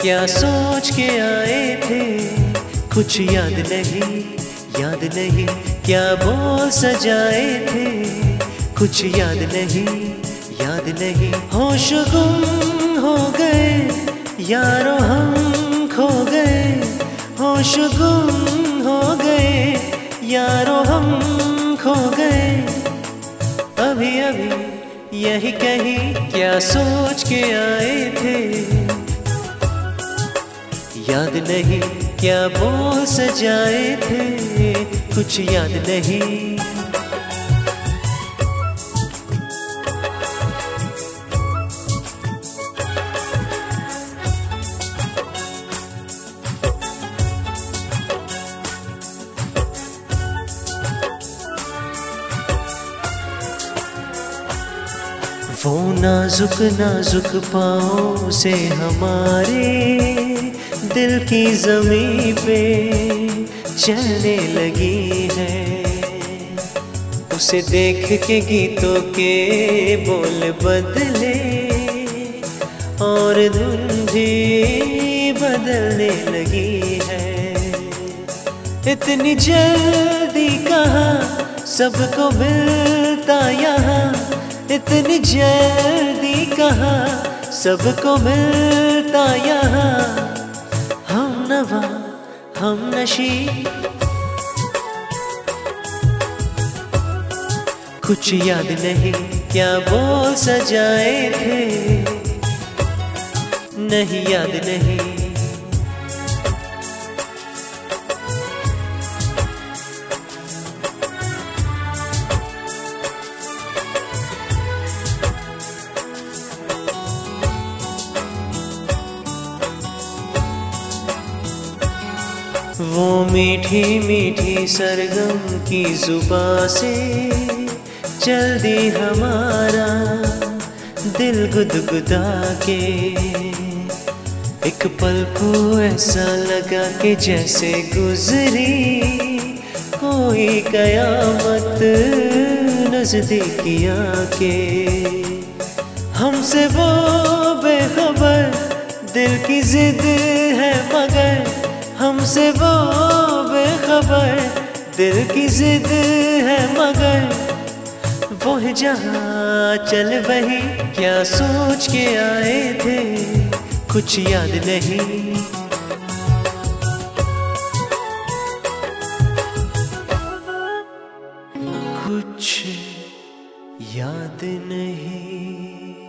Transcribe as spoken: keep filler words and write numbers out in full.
क्या सोच के आए थे, कुछ याद नहीं, याद नहीं। क्या बोल सजाए थे, कुछ याद नहीं, याद नहीं। होश गुम हो गए यारो हम खो गए, होश गुम हो गए यारो हम खो गए। अभी अभी यही कहीं क्या सोच के आए थे, याद नहीं। क्या बोल सजाए थे, कुछ याद नहीं। वो नाजुक नाजुक पाँव से हमारे दिल की ज़मीं पे चलने लगी है। उसे देख के गीतों के बोल बदले और धुन भी बदलने लगी है। इतनी जल्दी कहाँ सबको मिलता यहाँ, इतनी जल्दी कहाँ सबको मिलता यहाँ। हम नवा हम नशी, कुछ याद नहीं। क्या बोल सजाए थे, नहीं याद नहीं। वो मीठी मीठी सरगम की जुबां से चल दी हमारा दिल गुदगुदा के। एक पल को ऐसा लगा कि जैसे गुजरी कोई कयामत नजदीकी आके। हमसे वो बेखबर दिल की जिद है मगर, हमसे वो बेखबर दिल की जिद है मगर। वो है जहाँ चल वही क्या सोच के आए थे, कुछ याद नहीं। कुछ याद नहीं।